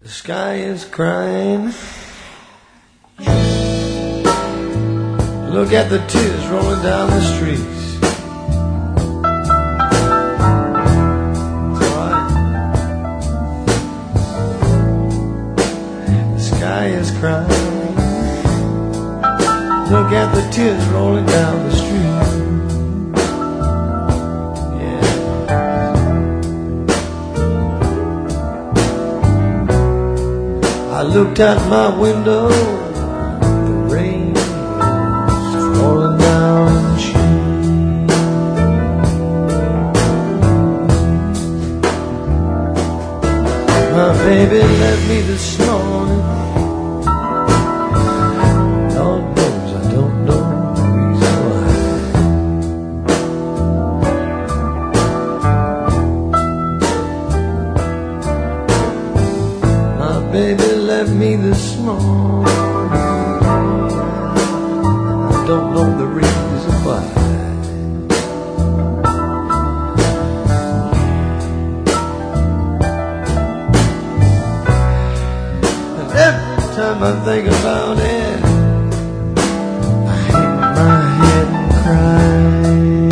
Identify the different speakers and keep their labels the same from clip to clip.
Speaker 1: The sky is crying. Look at the tears rolling down the streets. The sky is crying. Look at the tears rolling down the street. I looked out my window, the rain was falling down the street. My baby left me this morning. Lord knows I don't know the reason why. My baby left me this morning. I don't know the reason why. And every time I think about it, I hang my head and cry.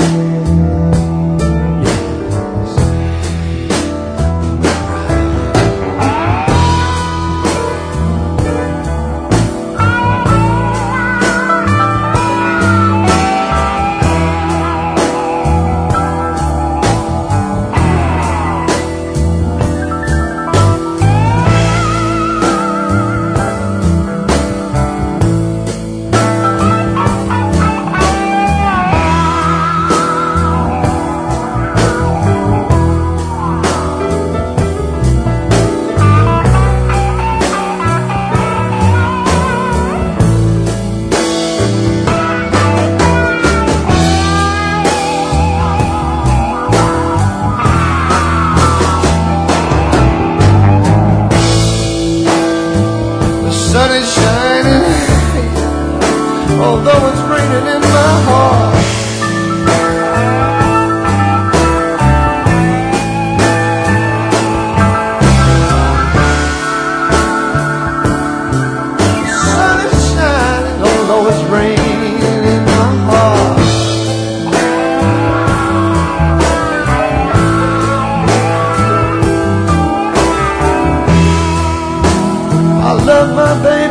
Speaker 1: The sun is shining, although it's raining in my heart. The sun is shining, although it's raining in my heart. I love my baby.